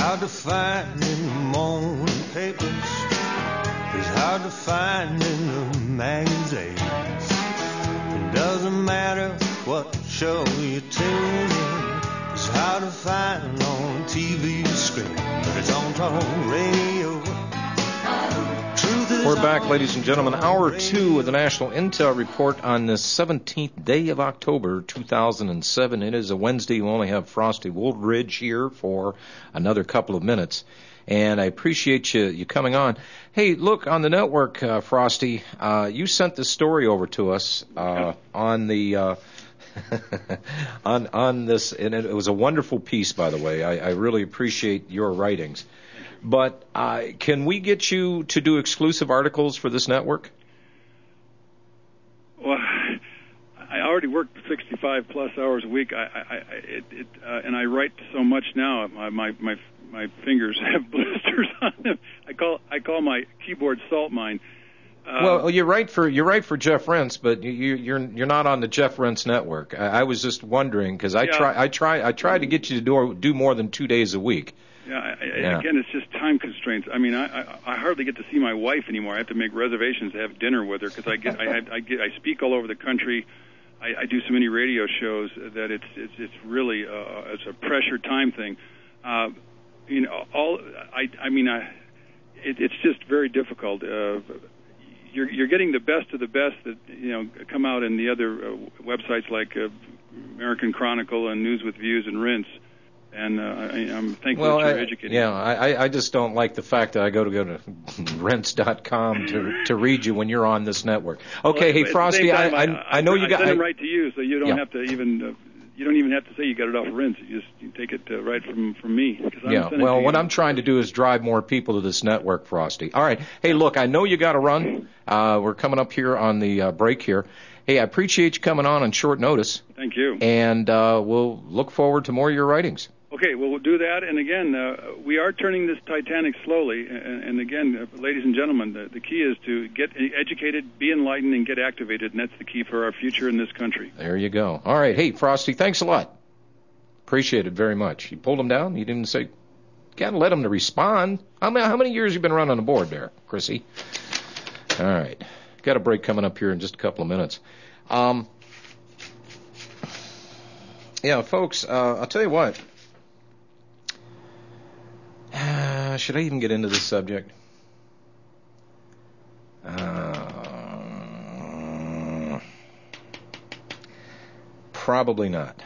hard to find in the morning papers. It's hard to find in the magazines. It doesn't matter what show you tune in. It's hard to find on TV screen, but it's on talk radio. We're back, ladies and gentlemen. Hour 2 of the National Intel Report on the 17th day of October, 2007. It is a Wednesday. We only have Frosty Woolridge here for another couple of minutes. And I appreciate you coming on. Hey, look, on the network, Frosty, you sent this story over to us on the on this, and it was a wonderful piece, by the way. I really appreciate your writings. But can we get you to do exclusive articles for this network? Well, I already work 65 plus hours a week. And I write so much now. My fingers have blisters on them. I call my keyboard salt mine. Well, you're right for Jeff Rentz, but you're not on the Jeff Rentz network. I was just wondering because I try to get you to do more than 2 days a week. Yeah, again, it's just time constraints. I mean, I hardly get to see my wife anymore. I have to make reservations to have dinner with her because I speak all over the country. I do so many radio shows that it's really it's a pressure time thing. It's just very difficult. You're getting the best of the best that come out in the other websites like American Chronicle and News with Views and Rinse. And I'm thankful that you're educated. Yeah, I just don't like the fact that I go to Rents.com to read you when you're on this network. Okay, hey Frosty, I know you got. I send it right to you, so you don't have to even. You don't even have to say you got it off of Rinse. You take it right from me. What I'm trying to do is drive more people to this network, Frosty. All right. Hey, look, I know you got to run. We're coming up here on the break here. Hey, I appreciate you coming on short notice. Thank you. And we'll look forward to more of your writings. Okay, well, we'll do that. And again, we are turning this Titanic slowly. And again, ladies and gentlemen, the key is to get educated, be enlightened, and get activated. And that's the key for our future in this country. There you go. All right. Hey, Frosty, thanks a lot. Appreciate it very much. You pulled him down? You didn't say, got to let him to respond. How many years you been running the board there, Chrissy? All right. Got a break coming up here in just a couple of minutes. Yeah, folks, I'll tell you what. Should I even get into this subject? Probably not.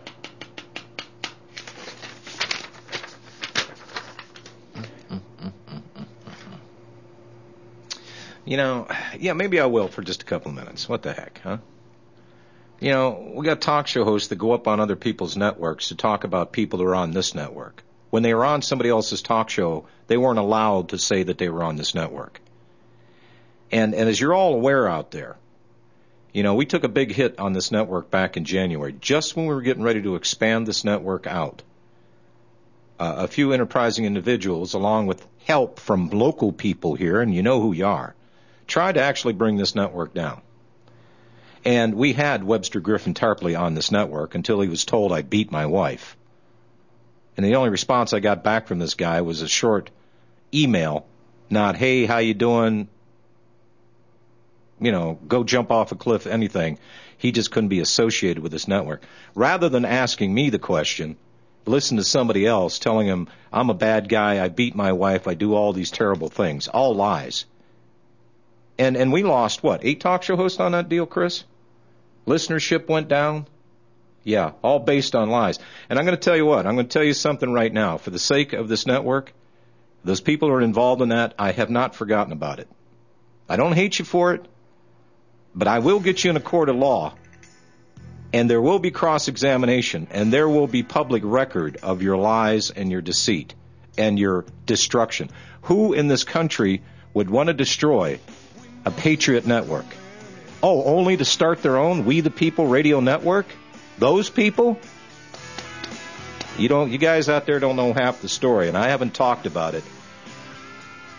Maybe I will for just a couple of minutes. What the heck, huh? We got talk show hosts that go up on other people's networks to talk about people that are on this network. When they were on somebody else's talk show, they weren't allowed to say that they were on this network. And as you're all aware out there, we took a big hit on this network back in January, just when we were getting ready to expand this network out. A few enterprising individuals, along with help from local people here, and you know who you are, tried to actually bring this network down. And we had Webster Griffin Tarpley on this network until he was told I beat my wife. And the only response I got back from this guy was a short email, not, hey, how you doing? Go jump off a cliff, anything. He just couldn't be associated with this network. Rather than asking me the question, listen to somebody else telling him, I'm a bad guy, I beat my wife, I do all these terrible things. All lies. And we lost, 8 talk show hosts on that deal, Chris? Listenership went down? Yeah, all based on lies. And I'm going to tell you what, I'm going to tell you something right now. For the sake of this network, those people who are involved in that, I have not forgotten about it. I don't hate you for it, but I will get you in a court of law, and there will be cross-examination, and there will be public record of your lies and your deceit and your destruction. Who in this country would want to destroy a patriot network? Oh, only to start their own We the People radio network? Those people? You guys out there don't know half the story, and I haven't talked about it.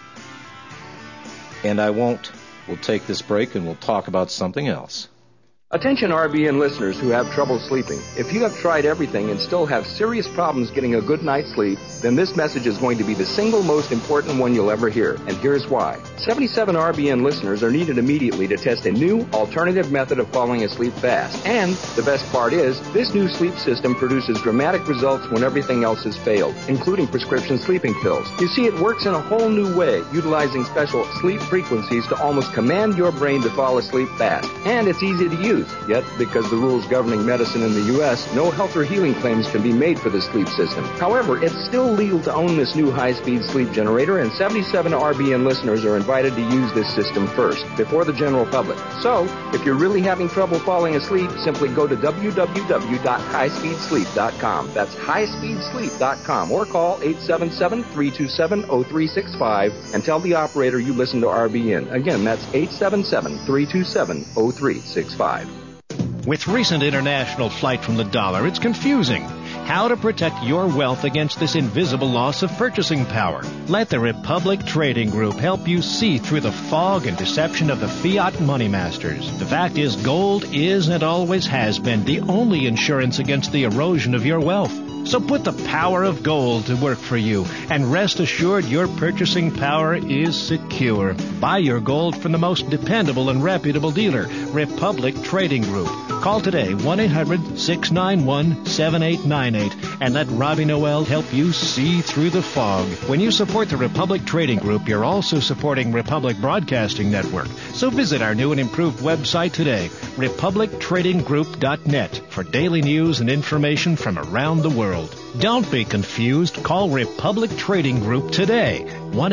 And I won't. We'll take this break and we'll talk about something else. Attention RBN listeners who have trouble sleeping. If you have tried everything and still have serious problems getting a good night's sleep, then this message is going to be the single most important one you'll ever hear. And here's why. 77 RBN listeners are needed immediately to test a new alternative method of falling asleep fast. And the best part is, this new sleep system produces dramatic results when everything else has failed, including prescription sleeping pills. You see, it works in a whole new way, utilizing special sleep frequencies to almost command your brain to fall asleep fast. And it's easy to use. Yet, because the rules governing medicine in the U.S., no health or healing claims can be made for this sleep system. However, it's still legal to own this new high-speed sleep generator, and 77 RBN listeners are invited to use this system first, before the general public. So, if you're really having trouble falling asleep, simply go to www.highspeedsleep.com. That's highspeedsleep.com, or call 877-327-0365 and tell the operator you listen to RBN. Again, that's 877-327-0365. With recent international flight from the dollar, it's confusing. How to protect your wealth against this invisible loss of purchasing power. Let the Republic Trading Group help you see through the fog and deception of the fiat money masters. The fact is, gold is and always has been the only insurance against the erosion of your wealth. So put the power of gold to work for you, and rest assured your purchasing power is secure. Buy your gold from the most dependable and reputable dealer, Republic Trading Group. Call today, 1-800-691-7898, and let Robbie Noel help you see through the fog. When you support the Republic Trading Group, you're also supporting Republic Broadcasting Network. So visit our new and improved website today, republictradinggroup.net, for daily news and information from around the world. Don't be confused. Call Republic Trading Group today,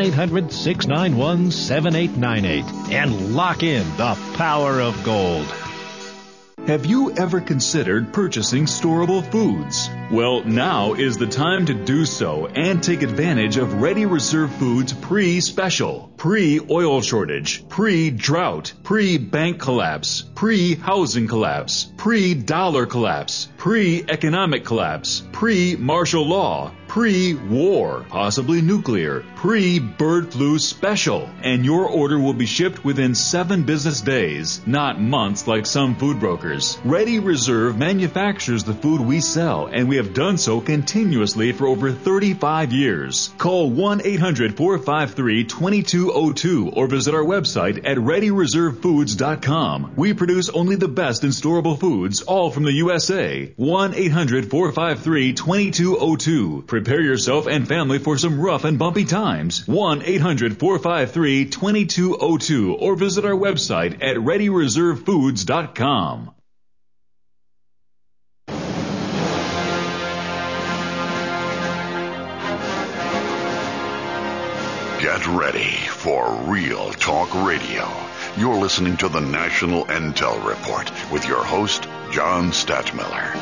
1-800-691-7898, and lock in the power of gold. Have you ever considered purchasing storable foods? Well, now is the time to do so and take advantage of Ready Reserve Foods pre-special, pre-oil shortage, pre-drought, pre-bank collapse, pre-housing collapse, pre-dollar collapse, pre-economic collapse, pre-martial law, pre-war, possibly nuclear, pre-bird flu special. And your order will be shipped within 7 business days, not months like some food brokers. Ready Reserve manufactures the food we sell, and we have done so continuously for over 35 years. Call 1-800-453-2202 or visit our website at ReadyReserveFoods.com. We produce only the best in storable foods, all from the USA. 1-800-453-2202. Prepare yourself and family for some rough and bumpy times. 1-800-453-2202 or visit our website at ReadyReserveFoods.com. Get ready for Real Talk Radio. You're listening to the National Intel Report with your host, John Stadtmiller.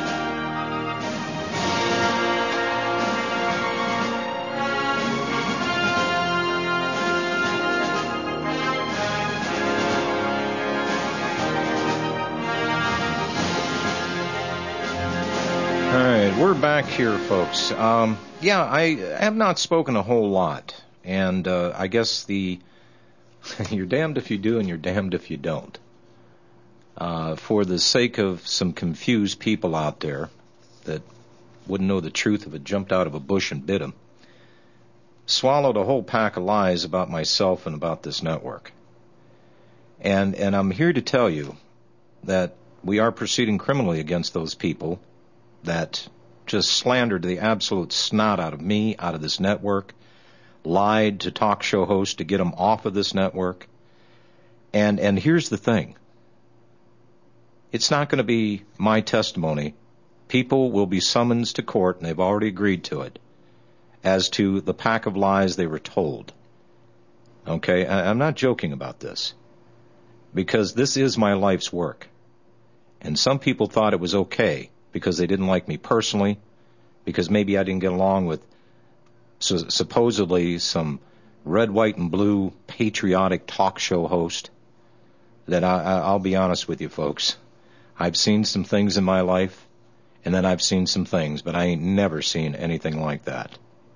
All right, we're back here, folks. I have not spoken a whole lot, and I guess you're damned if you do and you're damned if you don't. For the sake of some confused people out there that wouldn't know the truth if it jumped out of a bush and bit them, swallowed a whole pack of lies about myself and about this network. And I'm here to tell you that we are proceeding criminally against those people that just slandered the absolute snot out of me, out of this network, lied to talk show hosts to get them off of this network. And here's the thing. It's not going to be my testimony. People will be summoned to court, and they've already agreed to it, as to the pack of lies they were told. Okay? I'm not joking about this, because this is my life's work. And some people thought it was okay because they didn't like me personally, because maybe I didn't get along with supposedly some red, white, and blue patriotic talk show host. That I'll be honest with you, folks. I've seen some things in my life, and then I've seen some things, but I ain't never seen anything like that.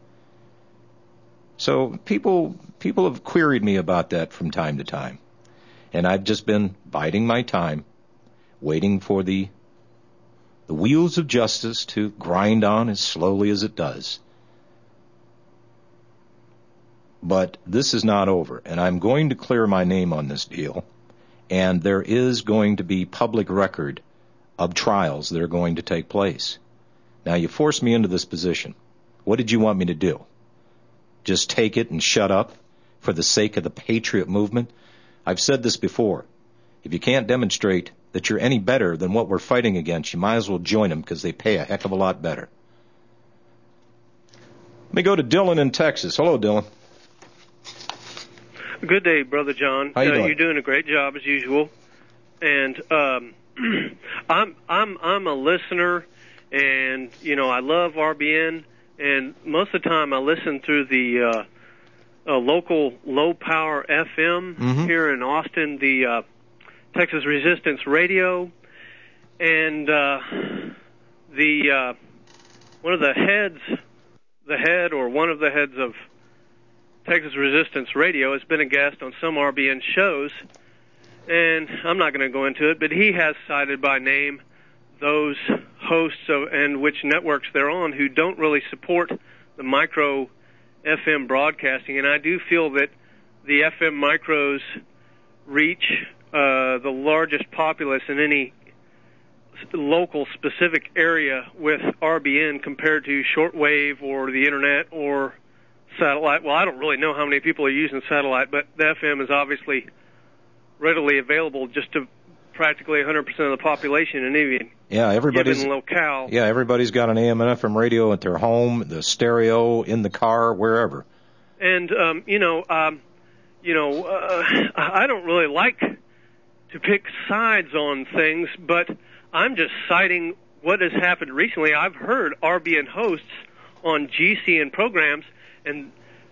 So people have queried me about that from time to time, and I've just been biding my time, waiting for the wheels of justice to grind on as slowly as it does. But this is not over, and I'm going to clear my name on this deal, and there is going to be public record of trials that are going to take place. Now, you forced me into this position. What did you want me to do? Just take it and shut up for the sake of the patriot movement? I've said this before. If you can't demonstrate that you're any better than what we're fighting against, you might as well join them because they pay a heck of a lot better. Let me go to Dylan in Texas. Hello, Dylan. Good day, Brother John. How you doing? You're doing a great job as usual. And I'm a listener, and I love RBN. And most of the time, I listen through the local low power FM here in Austin, the Texas Resistance Radio, and one of the heads of Texas Resistance Radio has been a guest on some RBN shows, and I'm not going to go into it, but he has cited by name those hosts and which networks they're on who don't really support the micro FM broadcasting, and I do feel that the FM micros reach the largest populace in any local specific area with RBN compared to shortwave or the internet or satellite. Well, I don't really know how many people are using satellite, but the FM is obviously readily available just to practically 100% of the population in any given locale. Yeah, everybody's got an AM and FM radio at their home, the stereo, in the car, wherever. And I don't really like to pick sides on things, but I'm just citing what has happened recently. I've heard RBN hosts on GCN programs, and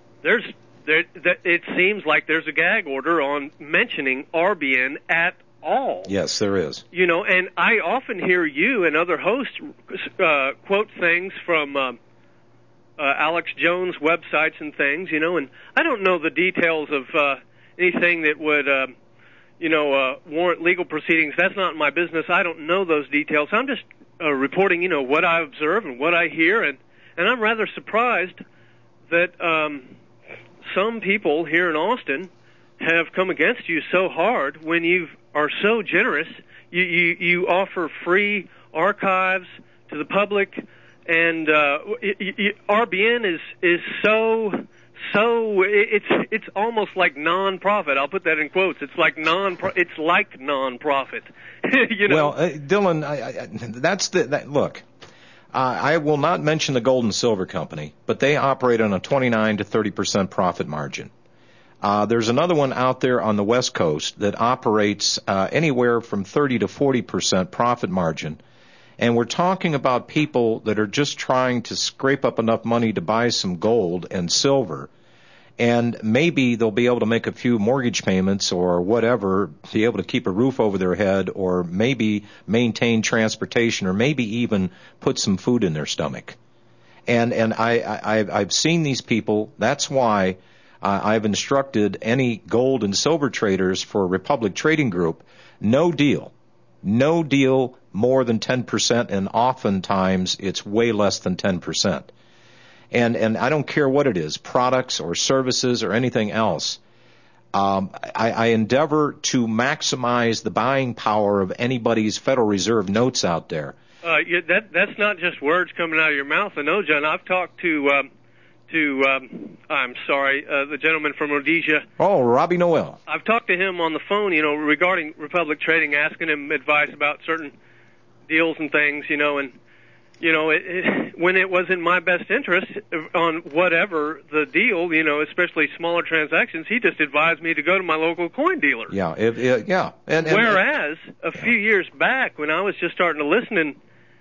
it seems like there's a gag order on mentioning RBN at all. Yes, there is. And I often hear you and other hosts quote things from Alex Jones websites and things, and I don't know the details of anything that would, warrant legal proceedings. That's not my business. I don't know those details. I'm just reporting, what I observe and what I hear, and I'm rather surprised that some people here in Austin have come against you so hard when you are so generous. You offer free archives to the public, and RBN is so it's almost like non-profit. I'll put that in quotes. It's like non-profit. Well, Dylan, look. I will not mention the Gold and Silver Company, but they operate on a 29 to 30% profit margin. There's another one out there on the West Coast that operates anywhere from 30 to 40% profit margin. And we're talking about people that are just trying to scrape up enough money to buy some gold and silver. And maybe they'll be able to make a few mortgage payments or whatever, be able to keep a roof over their head, or maybe maintain transportation, or maybe even put some food in their stomach. And I've seen these people. That's why I've instructed any gold and silver traders for Republic Trading Group, no deal more than 10%, and oftentimes it's way less than 10%. And I don't care what it is, products or services or anything else. I endeavor to maximize the buying power of anybody's Federal Reserve notes out there. That's not just words coming out of your mouth. I know, John. I've talked to the gentleman from Rhodesia. Oh, Robbie Noel. I've talked to him on the phone, regarding Republic Trading, asking him advice about certain deals and things, and when it was in my best interest on whatever the deal, especially smaller transactions, he just advised me to go to my local coin dealer. Yeah, Whereas a few years back, when I was just starting to listen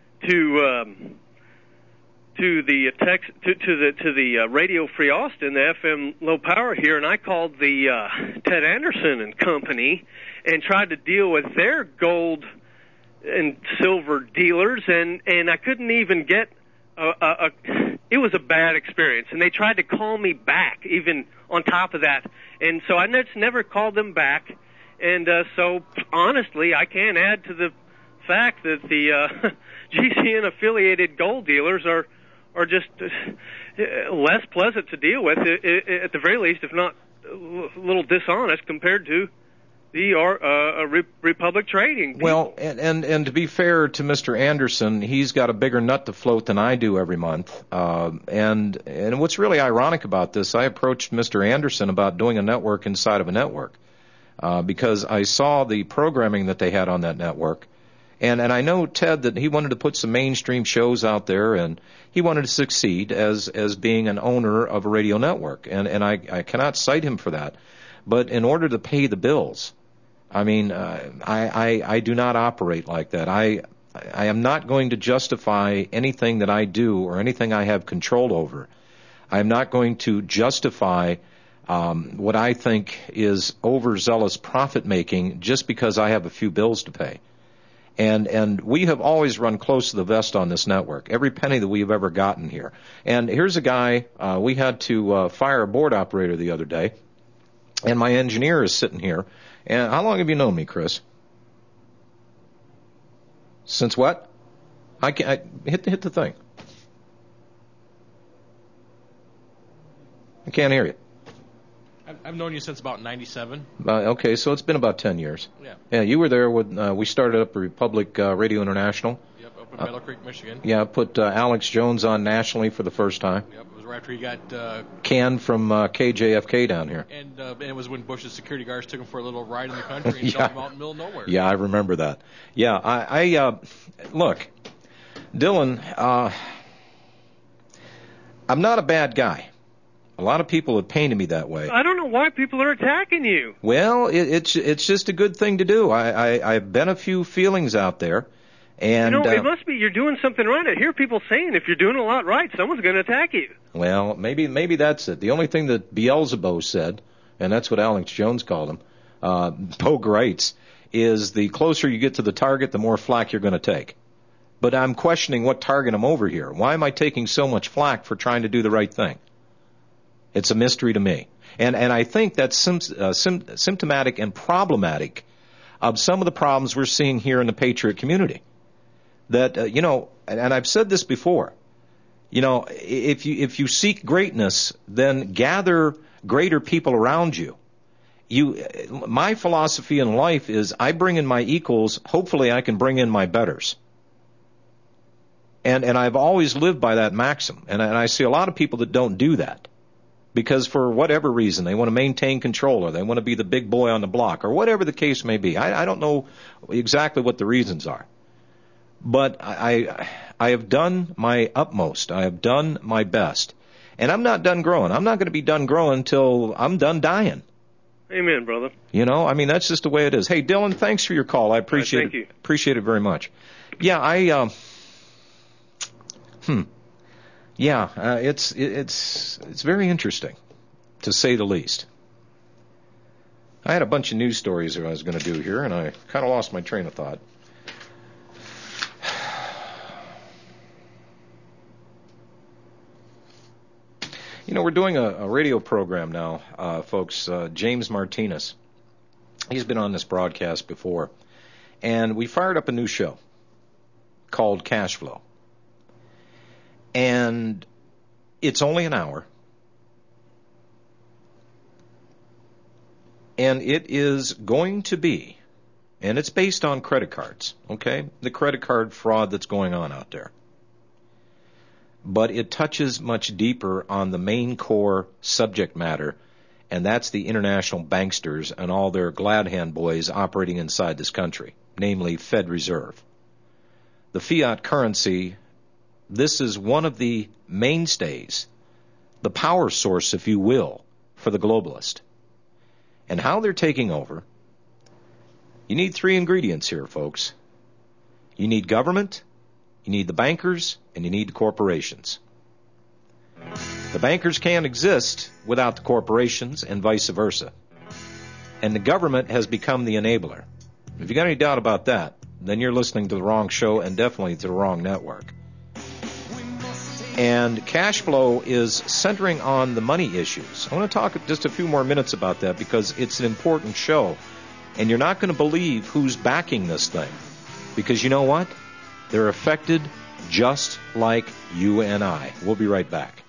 to the Radio Free Austin, the FM low power here, and I called the Ted Anderson and Company and tried to deal with their gold and silver dealers, and I couldn't even get it was a bad experience, and they tried to call me back even on top of that, and so I just never called them back, and so honestly I can't add to fact that the GCN-affiliated gold dealers are just less pleasant to deal with, at the very least, if not a little dishonest compared to the Republic Trading people. Well, and to be fair to Mr. Anderson, he's got a bigger nut to float than I do every month. And what's really ironic about this, I approached Mr. Anderson about doing a network inside of a network because I saw the programming that they had on that network. And I know, Ted, that he wanted to put some mainstream shows out there, and he wanted to succeed as being an owner of a radio network. And I cannot cite him for that. But in order to pay the bills, I mean, I do not operate like that. I am not going to justify anything that I do or anything I have control over. I am not going to justify what I think is overzealous profit-making just because I have a few bills to pay. And we have always run close to the vest on this network, every penny that we have ever gotten here. And here's a guy, we had to fire a board operator the other day, and my engineer is sitting here. And how long have you known me, Chris? Since what? I hit the thing. I can't hear you. I've known you since about 97. Okay, so it's been about 10 years. Yeah. Yeah, you were there when we started up Republic Radio International. Yep, up in Battle Creek, Michigan. Yeah, put Alex Jones on nationally for the first time. Yep, it was right after he got canned from KJFK down here. And it was when Bush's security guards took him for a little ride in the country and dumped him out in the middle of nowhere. Yeah, I remember that. Yeah, I look, Dylan, I'm not a bad guy. A lot of people have painted me that way. I don't know why people are attacking you. Well, it's just a good thing to do. I've been a few feelings out there, and it must be you're doing something right. I hear people saying if you're doing a lot right, someone's going to attack you. Well, maybe that's it. The only thing that Beelzebub said, and that's what Alex Jones called him, Pogue writes, is the closer you get to the target, the more flack you're going to take. But I'm questioning what target I'm over here. Why am I taking so much flack for trying to do the right thing? It's a mystery to me. And I think that's symptomatic and problematic of some of the problems we're seeing here in the Patriot community. That, and I've said this before, if you seek greatness, then gather greater people around you. My philosophy in life is I bring in my equals, hopefully I can bring in my betters. And I've always lived by that maxim. And I see a lot of people that don't do that. Because for whatever reason, they want to maintain control or they want to be the big boy on the block or whatever the case may be. I don't know exactly what the reasons are. But I have done my utmost. I have done my best. And I'm not done growing. I'm not going to be done growing until I'm done dying. Amen, brother. That's just the way it is. Hey, Dylan, thanks for your call. I appreciate it. Thank you. Appreciate it very much. Yeah, Yeah, it's very interesting, to say the least. I had a bunch of news stories that I was going to do here, and I kind of lost my train of thought. We're doing a radio program now, folks. James Martinez, he's been on this broadcast before, and we fired up a new show called Cash Flow. And it's only an hour. And it is going to be, and it's based on credit cards, okay? The credit card fraud that's going on out there. But it touches much deeper on the main core subject matter, and that's the international banksters and all their glad hand boys operating inside this country, namely Fed Reserve. The fiat currency, this is one of the mainstays, the power source, if you will, for the globalist. And how they're taking over, you need three ingredients here, folks. You need government, you need the bankers, and you need the corporations. The bankers can't exist without the corporations and vice versa. And the government has become the enabler. If you got any doubt about that, then you're listening to the wrong show and definitely to the wrong network. And Cash Flow is centering on the money issues. I want to talk just a few more minutes about that because it's an important show. And you're not going to believe who's backing this thing. Because you know what? They're affected just like you and I. We'll be right back.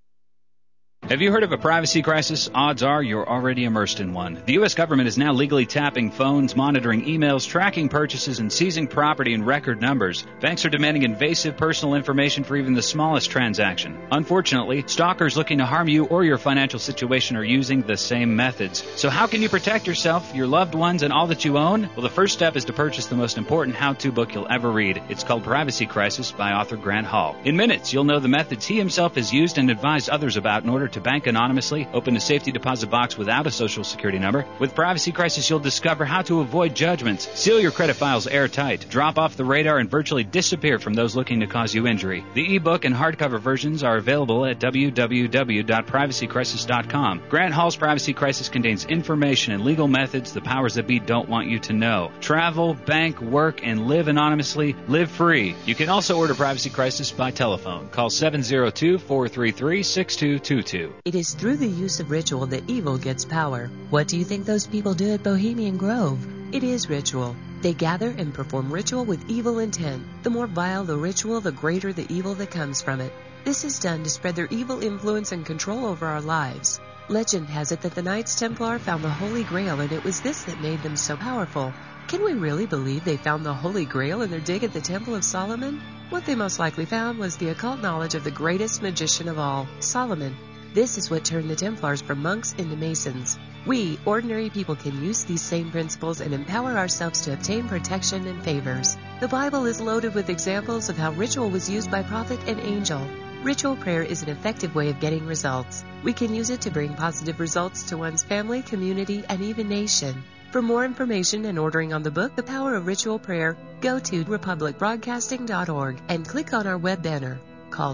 Have you heard of a privacy crisis? Odds are you're already immersed in one. The U.S. government is now legally tapping phones, monitoring emails, tracking purchases, and seizing property in record numbers. Banks are demanding invasive personal information for even the smallest transaction. Unfortunately, stalkers looking to harm you or your financial situation are using the same methods. So how can you protect yourself, your loved ones, and all that you own? Well, the first step is to purchase the most important how-to book you'll ever read. It's called Privacy Crisis by author Grant Hall. In minutes, you'll know the methods he himself has used and advised others about in order to bank anonymously, open a safety deposit box without a social security number. With Privacy Crisis, you'll discover how to avoid judgments, seal your credit files airtight, drop off the radar, and virtually disappear from those looking to cause you injury. The ebook and hardcover versions are available at www.privacycrisis.com. Grant Hall's Privacy Crisis contains information and legal methods the powers that be don't want you to know. Travel, bank, work, and live anonymously. Live free. You can also order Privacy Crisis by telephone. Call 702-433-6222. It is through the use of ritual that evil gets power. What do you think those people do at Bohemian Grove? It is ritual. They gather and perform ritual with evil intent. The more vile the ritual, the greater the evil that comes from it. This is done to spread their evil influence and control over our lives. Legend has it that the Knights Templar found the Holy Grail, and it was this that made them so powerful. Can we really believe they found the Holy Grail in their dig at the Temple of Solomon? What they most likely found was the occult knowledge of the greatest magician of all, Solomon. This is what turned the Templars from monks into Masons. We, ordinary people, can use these same principles and empower ourselves to obtain protection and favors. The Bible is loaded with examples of how ritual was used by prophet and angel. Ritual prayer is an effective way of getting results. We can use it to bring positive results to one's family, community, and even nation. For more information and ordering on the book, The Power of Ritual Prayer, go to republicbroadcasting.org and click on our web banner. Call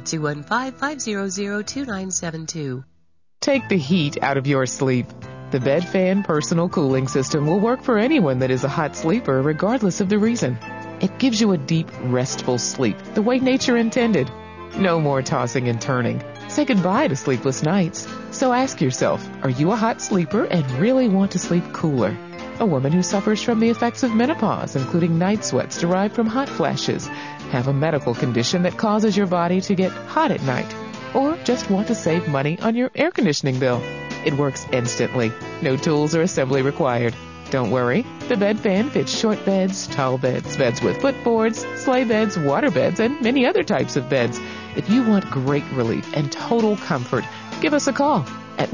215-500-2972. Take the heat out of your sleep. The Bed Fan Personal Cooling System will work for anyone that is a hot sleeper, regardless of the reason. It gives you a deep, restful sleep, the way nature intended. No more tossing and turning. Say goodbye to sleepless nights. So ask yourself, are you a hot sleeper and really want to sleep cooler? A woman who suffers from the effects of menopause, including night sweats derived from hot flashes, have a medical condition that causes your body to get hot at night, or just want to save money on your air conditioning bill. It works instantly. No tools or assembly required. Don't worry. The Bed Fan fits short beds, tall beds, beds with footboards, sleigh beds, water beds, and many other types of beds. If you want great relief and total comfort, give us a call at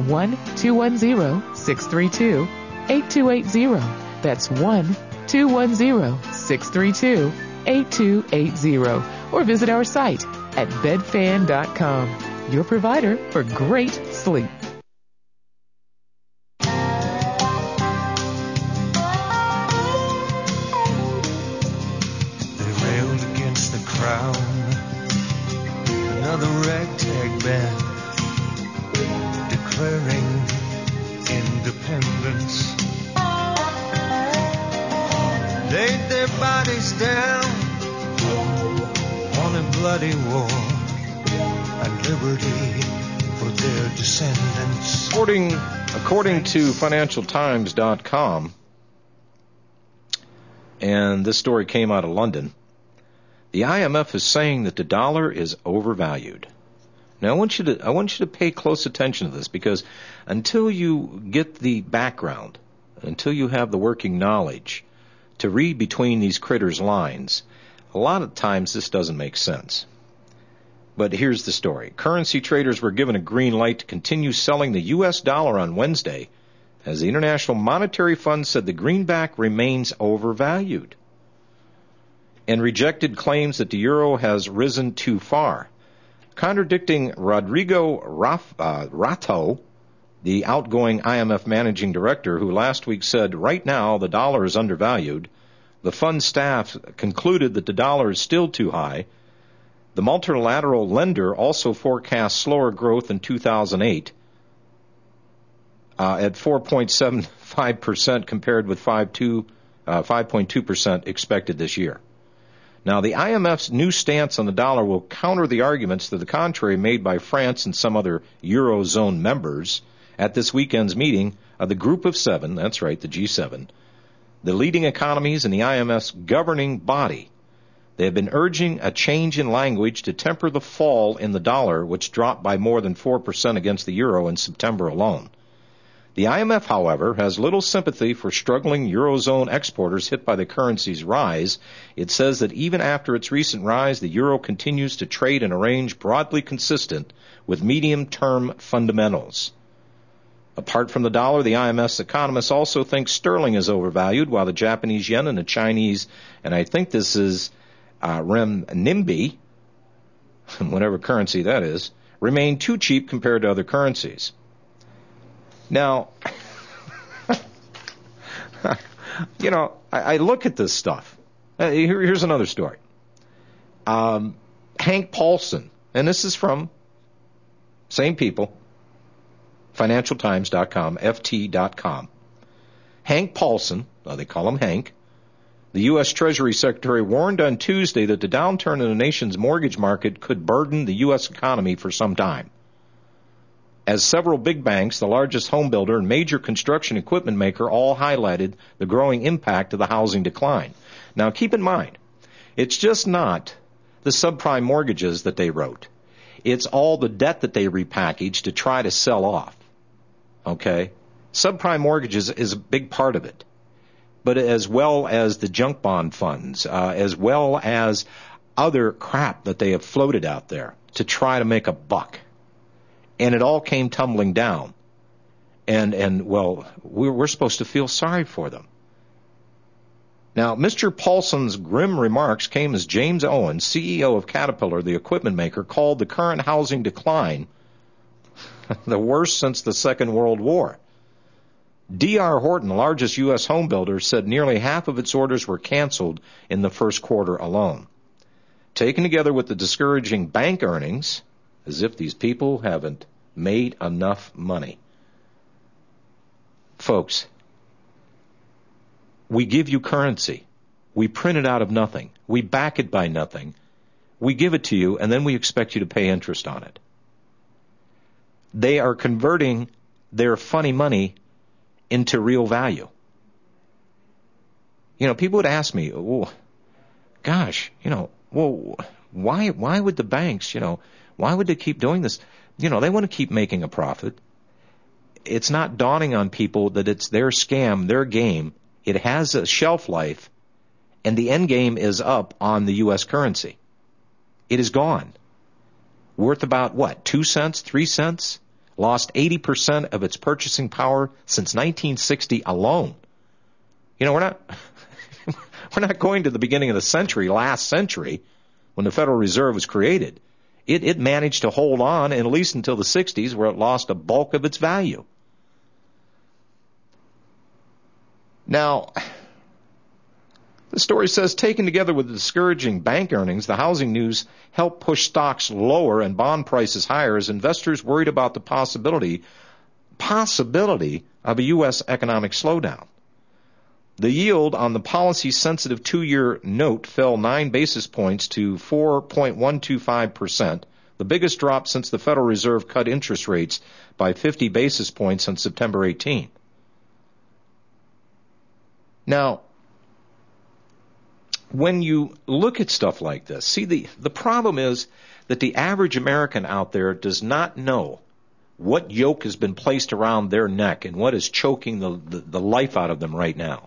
1-210-632-8280. That's 1-210-632-8280. Or visit our site at bedfan.com, your provider for great sleep. They railed against the crown, another ragtag band declaring independence. Laid their bodies down on a bloody war and liberty for their descendants. According to FinancialTimes.com, and this story came out of London, the IMF is saying that the dollar is overvalued. Now, I want you to pay close attention to this, because until you get the background, until you have the working knowledge to read between these critters' lines, a lot of times this doesn't make sense. But here's the story. Currency traders were given a green light to continue selling the U.S. dollar on Wednesday, as the International Monetary Fund said the greenback remains overvalued and rejected claims that the euro has risen too far. Contradicting Rodrigo Rato, the outgoing IMF managing director, who last week said, right now the dollar is undervalued, the fund staff concluded that the dollar is still too high. The multilateral lender also forecasts slower growth in 2008 at 4.75% compared with 5.2% expected this year. Now, the IMF's new stance on the dollar will counter the arguments to the contrary made by France and some other Eurozone members at this weekend's meeting of the Group of Seven, that's right, the G7, the leading economies and the IMF's governing body. They have been urging a change in language to temper the fall in the dollar, which dropped by more than 4% against the euro in September alone. The IMF, however, has little sympathy for struggling Eurozone exporters hit by the currency's rise. It says that even after its recent rise, the euro continues to trade in a range broadly consistent with medium-term fundamentals. Apart from the dollar, the IMF's economists also think sterling is overvalued, while the Japanese yen and the Chinese, and I think this is renminbi, whatever currency that is, remain too cheap compared to other currencies. Now, I look at this stuff. Here's another story. Hank Paulson, and this is from same people, financialtimes.com, ft.com. Hank Paulson, they call him Hank, the U.S. Treasury Secretary, warned on Tuesday that the downturn in the nation's mortgage market could burden the U.S. economy for some time. As several big banks, the largest home builder, and major construction equipment maker all highlighted the growing impact of the housing decline. Now, keep in mind, it's just not the subprime mortgages that they wrote. It's all the debt that they repackaged to try to sell off. Okay? Subprime mortgages is a big part of it. But as well as the junk bond funds, as well as other crap that they have floated out there to try to make a buck. And it all came tumbling down. And well, we're supposed to feel sorry for them. Now, Mr. Paulson's grim remarks came as James Owen, CEO of Caterpillar, the equipment maker, called the current housing decline the worst since the Second World War. D.R. Horton, the largest U.S. home builder, said nearly half of its orders were canceled in the first quarter alone. Taken together with the discouraging bank earnings, as if these people haven't made enough money. Folks, we give you currency. We print it out of nothing. We back it by nothing. We give it to you, and then we expect you to pay interest on it. They are converting their funny money into real value. People would ask me, well, gosh, why would the banks, why would they keep doing this? They want to keep making a profit. It's not dawning on people that it's their scam, their game. It has a shelf life, and the end game is up on the U.S. currency. It is gone. Worth about, 2 cents, 3 cents? Lost 80% of its purchasing power since 1960 alone. We're not going to the beginning of the century, last century, when the Federal Reserve was created. It managed to hold on at least until the 60s, where it lost a bulk of its value. Now, the story says, taken together with the discouraging bank earnings, the housing news helped push stocks lower and bond prices higher as investors worried about the possibility of a U.S. economic slowdown. The yield on the policy-sensitive 2-year note fell 9 basis points to 4.125%, the biggest drop since the Federal Reserve cut interest rates by 50 basis points on September 18. Now, when you look at stuff like this, see, the problem is that the average American out there does not know what yoke has been placed around their neck and what is choking the life out of them right now.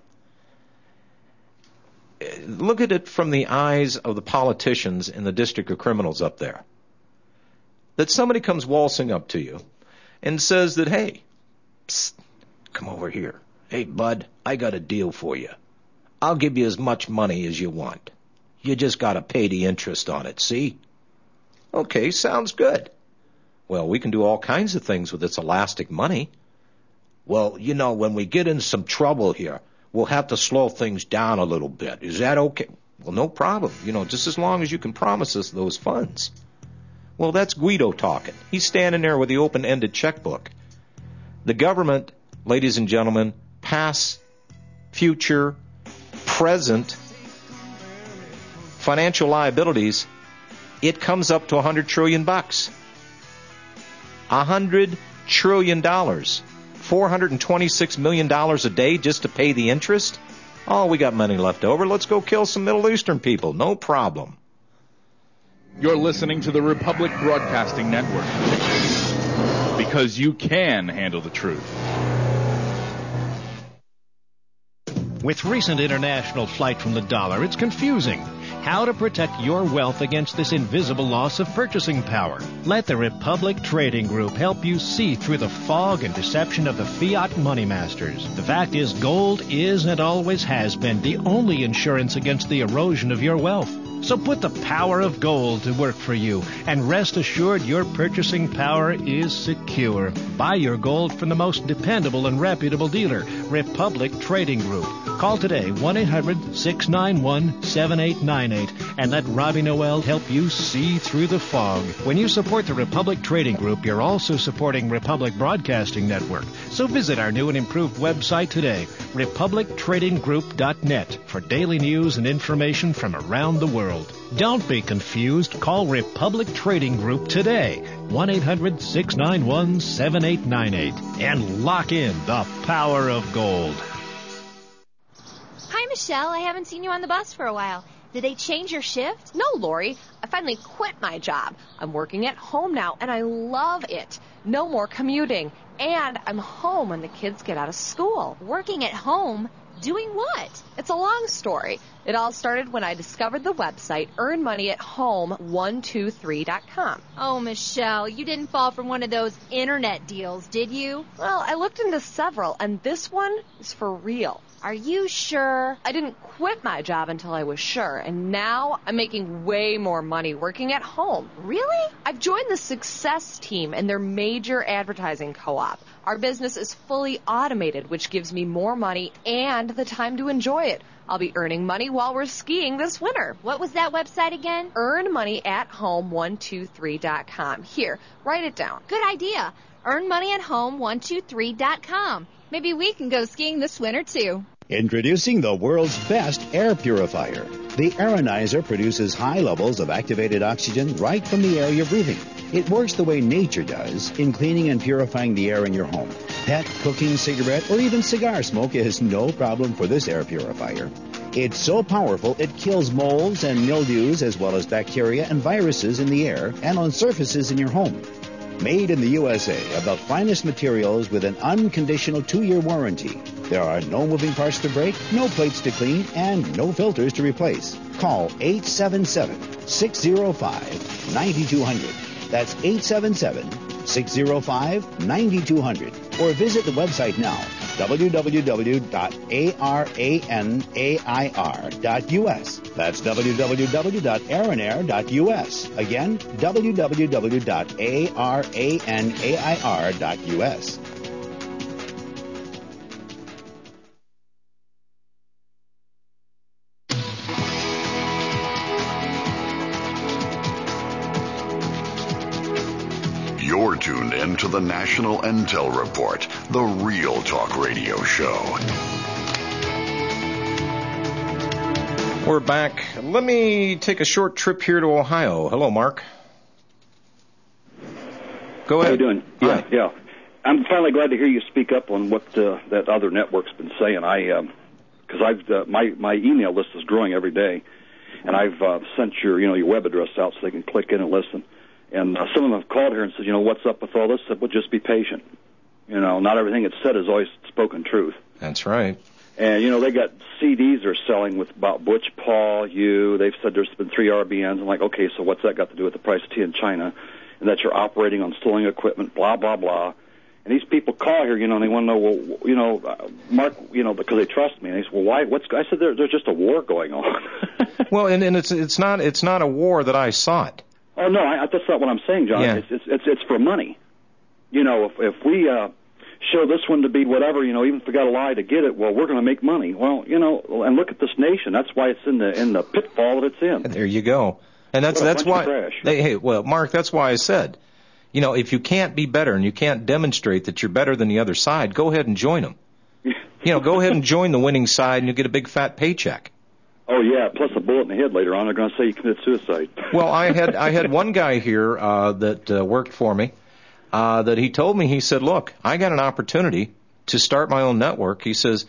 Look at it from the eyes of the politicians in the District of Criminals up there. That somebody comes waltzing up to you and says that, hey, psst, come over here. Hey, bud, I got a deal for you. I'll give you as much money as you want. You just got to pay the interest on it, see? Okay, sounds good. Well, we can do all kinds of things with this elastic money. Well, when we get in some trouble here, we'll have to slow things down a little bit. Is that okay? Well, no problem. Just as long as you can promise us those funds. Well, that's Guido talking. He's standing there with the open-ended checkbook. The government, ladies and gentlemen, past, future, present financial liabilities, it comes up to $100 trillion. $100 trillion. $426 million a day just to pay the interest? Oh, we got money left over. Let's go kill some Middle Eastern people. No problem. You're listening to the Republic Broadcasting Network. Because you can handle the truth. With recent international flight from the dollar, it's confusing. How to protect your wealth against this invisible loss of purchasing power. Let the Republic Trading Group help you see through the fog and deception of the fiat money masters. The fact is, gold is and always has been the only insurance against the erosion of your wealth. So put the power of gold to work for you, and rest assured your purchasing power is secure. Buy your gold from the most dependable and reputable dealer, Republic Trading Group. Call today, 1-800-691-7898, and let Robbie Noel help you see through the fog. When you support the Republic Trading Group, you're also supporting Republic Broadcasting Network. So visit our new and improved website today, republictradinggroup.net, for daily news and information from around the world. Don't be confused. Call Republic Trading Group today, 1-800-691-7898, and lock in the power of gold. Hi, Michelle. I haven't seen you on the bus for a while. Did they change your shift? No, Lori. I finally quit my job. I'm working at home now, and I love it. No more commuting. And I'm home when the kids get out of school. Working at home? Doing what? It's a long story. It all started when I discovered the website earnmoneyat-home123.com. Oh, Michelle, you didn't fall for one of those internet deals, did you? Well, I looked into several, and this one is for real. Are you sure? I didn't quit my job until I was sure, and now I'm making way more money working at home. Really? I've joined the Success Team and their major advertising co-op. Our business is fully automated, which gives me more money and the time to enjoy it. I'll be earning money while we're skiing this winter. What was that website again? earnmoneyat-home123.com. Here, write it down. Good idea. earnmoneyat-home123.com. Maybe we can go skiing this winter, too. Introducing the world's best air purifier. The Aeronizer produces high levels of activated oxygen right from the air you're breathing. It works the way nature does in cleaning and purifying the air in your home. Pet, cooking, cigarette, or even cigar smoke is no problem for this air purifier. It's so powerful it kills molds and mildews as well as bacteria and viruses in the air and on surfaces in your home. Made in the USA of the finest materials with an unconditional 2-year warranty. There are no moving parts to break, no plates to clean, and no filters to replace. Call 877-605-9200. That's 877-605-9200. Or visit the website now, www.aranair.us. That's www.aranair.us. Again, www.aranair.us. You're tuned in to the National Intel Report, the Real Talk Radio Show. We're back. Let me take a short trip here to Ohio. Hello, Mark. Go ahead. How you doing? Yeah. I'm finally glad to hear you speak up on what that other network's been saying. Because my email list is growing every day, and I've sent your web address out so they can click in and listen. And some of them have called here and said, what's up with all this? I said, well, just be patient. Not everything that's said is always spoken truth. That's right. And, they got CDs they're selling about Butch, Paul, you. They've said there's been 3 RBNs. I'm like, okay, so what's that got to do with the price of tea in China? And that you're operating on stolen equipment, blah, blah, blah. And these people call here, and they want to know, well, Mark, because they trust me. And they say, well, why? I said, there's just a war going on. Well, and it's not a war that I sought. Oh no, that's not what I'm saying, John. Yeah. It's for money. If we show this one to be whatever, even if we got to lie to get it, well, we're going to make money. Well, and look at this nation. That's why it's in the pitfall that it's in. There you go. And that's why. Hey, well, Mark, that's why I said, if you can't be better and you can't demonstrate that you're better than the other side, go ahead and join them. Go ahead and join the winning side, and you'll get a big fat paycheck. Oh yeah, plus a bullet in the head later on. They're going to say you committed suicide. Well, I had one guy here that worked for me that he told me, he said, look, I got an opportunity to start my own network. He says,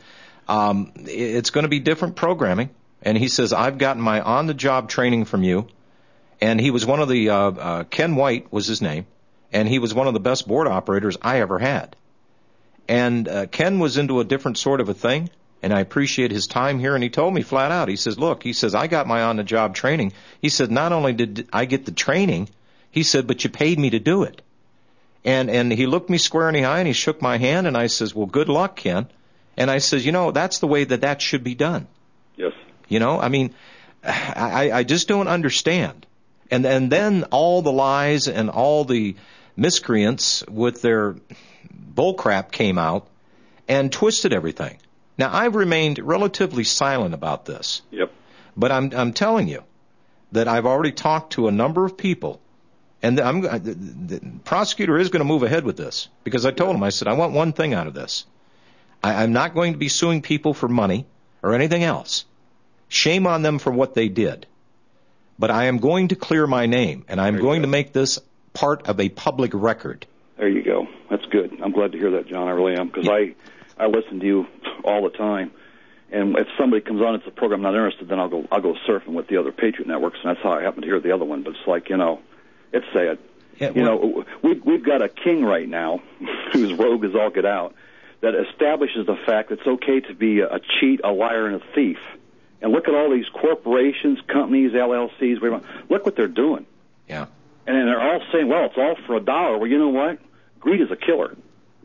It's going to be different programming. And he says, I've gotten my on-the-job training from you. And he was one of the, Ken White was his name, and he was one of the best board operators I ever had. And Ken was into a different sort of a thing, and I appreciate his time here. And he told me flat out, he says, look, he says, I got my on-the-job training. He said, not only did I get the training, he said, but you paid me to do it. And he looked me square in the eye, and he shook my hand, and I says, well, good luck, Ken. And I says, that's the way that should be done. Yes. I mean, I just don't understand. And then all the lies and all the miscreants with their bullcrap came out and twisted everything. Now, I've remained relatively silent about this. Yep. But I'm telling you that I've already talked to a number of people, and the prosecutor is going to move ahead with this, because I told him, I said, I want one thing out of this. I'm not going to be suing people for money or anything else. Shame on them for what they did. But I am going to clear my name, and I'm going to make this part of a public record. There you go. That's good. I'm glad to hear that, John. I really am, because I listen to you all the time. And if somebody comes on, it's a program I'm not interested, then I'll go surfing with the other Patriot networks, and that's how I happen to hear the other one. But it's like, it's sad. Yeah, we've got a king right now whose rogue is all get out, that establishes the fact that it's okay to be a cheat, a liar, and a thief. And look at all these corporations, companies, LLCs. Look what they're doing. Yeah. And they're all saying, well, it's all for $1. Well, you know what? Greed is a killer.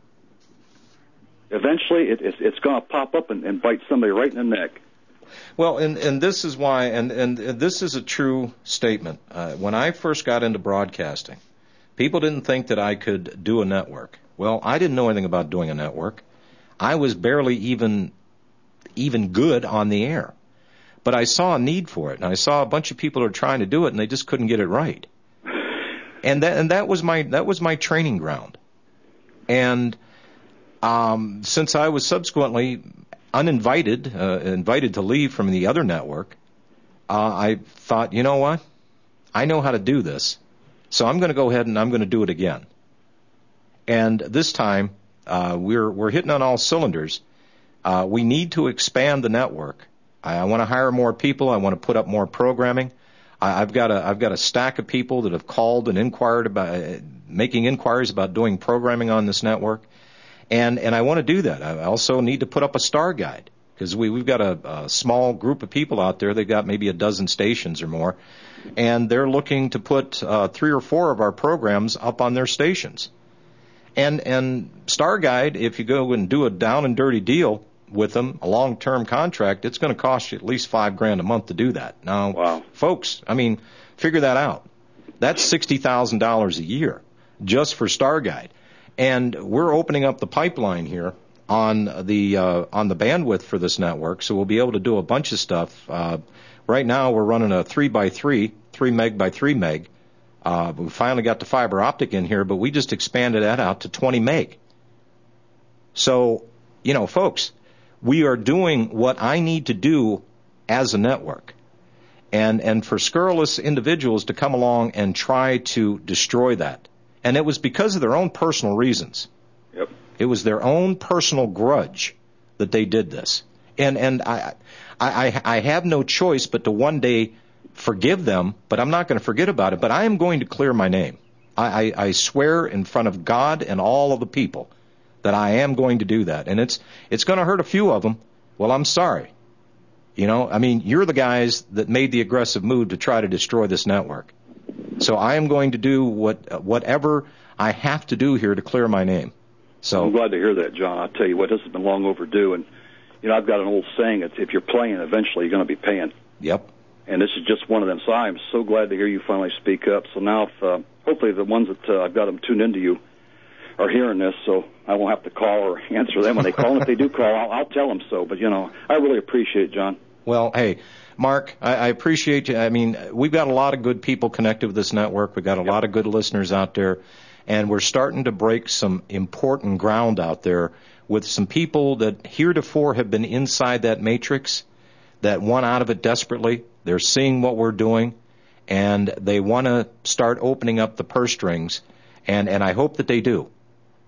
Eventually, it's going to pop up and bite somebody right in the neck. Well, and this is why, and this is a true statement. When I first got into broadcasting, people didn't think that I could do a network. Well, I didn't know anything about doing a network. I was barely even good on the air. But I saw a need for it, and I saw a bunch of people who are trying to do it, and they just couldn't get it right. And that was my training ground. And since I was subsequently invited to leave from the other network, I thought, you know what? I know how to do this, so I'm going to go ahead and I'm going to do it again. And this time, we're hitting on all cylinders. We need to expand the network. I want to hire more people. I want to put up more programming. I've got a stack of people that have called and inquired about making inquiries about doing programming on this network, and I want to do that. I also need to put up a star guide, because we've got a small group of people out there. They've got maybe a dozen stations or more, and they're looking to put 3 or 4 of our programs up on their stations. And Star Guide, if you go and do a down and dirty deal with them, a long-term contract, it's going to cost you at least $5,000 a month to do that. Now, wow. Folks, I mean, figure that out. That's $60,000 a year just for Star Guide, and we're opening up the pipeline here on the bandwidth for this network, so we'll be able to do a bunch of stuff. Right now, we're running a 3x3, 3 meg by 3 meg. We finally got the fiber optic in here, but we just expanded that out to 20 meg. So, folks, we are doing what I need to do as a network. And for scurrilous individuals to come along and try to destroy that. And it was because of their own personal reasons. Yep. It was their own personal grudge that they did this. And I have no choice but to one day forgive them, but I'm not going to forget about it. But I am going to clear my name. I swear in front of God and all of the people that I am going to do that. And it's going to hurt a few of them. Well, I'm sorry. You're the guys that made the aggressive move to try to destroy this network. So I am going to do whatever I have to do here to clear my name. So I'm glad to hear that, John. I'll tell you what, this has been long overdue. And, I've got an old saying, it's if you're playing, eventually you're going to be paying. Yep. And this is just one of them. So I'm so glad to hear you finally speak up. So now, hopefully the ones that I've got them tuned into you are hearing this, so I won't have to call or answer them when they call. And if they do call, I'll tell them so. But, I really appreciate it, John. Well, hey, Mark, I appreciate you. I mean, we've got a lot of good people connected with this network. We've got a lot of good listeners out there, and we're starting to break some important ground out there with some people that heretofore have been inside that matrix, that want out of it desperately. They're seeing what we're doing, and they want to start opening up the purse strings, and I hope that they do.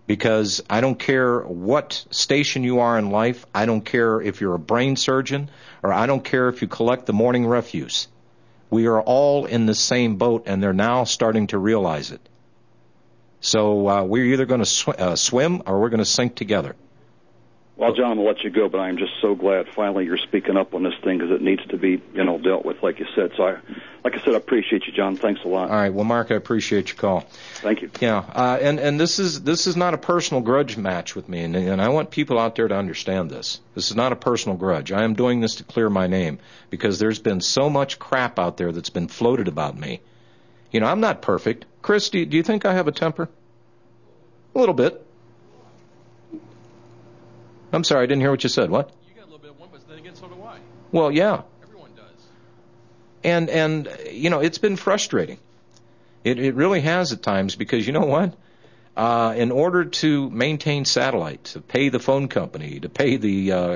Because I don't care what station you are in life. I don't care if you're a brain surgeon, or I don't care if you collect the morning refuse. We are all in the same boat, and they're now starting to realize it. So we're either going to swim or we're going to sink together. Well, John, I'm going to let you go, but I'm just so glad finally you're speaking up on this thing because it needs to be, dealt with, like you said. So, like I said, I appreciate you, John. Thanks a lot. All right. Well, Mark, I appreciate your call. Thank you. Yeah. And this is not a personal grudge match with me, and I want people out there to understand this. This is not a personal grudge. I am doing this to clear my name because there's been so much crap out there that's been floated about me. I'm not perfect. Chris, do you think I have a temper? A little bit. I'm sorry, I didn't hear what you said. What? You got a little bit of one, but then again, so do I. Well, yeah. Everyone does. And it's been frustrating. It really has at times because you know what? In order to maintain satellite, to pay the phone company, to pay the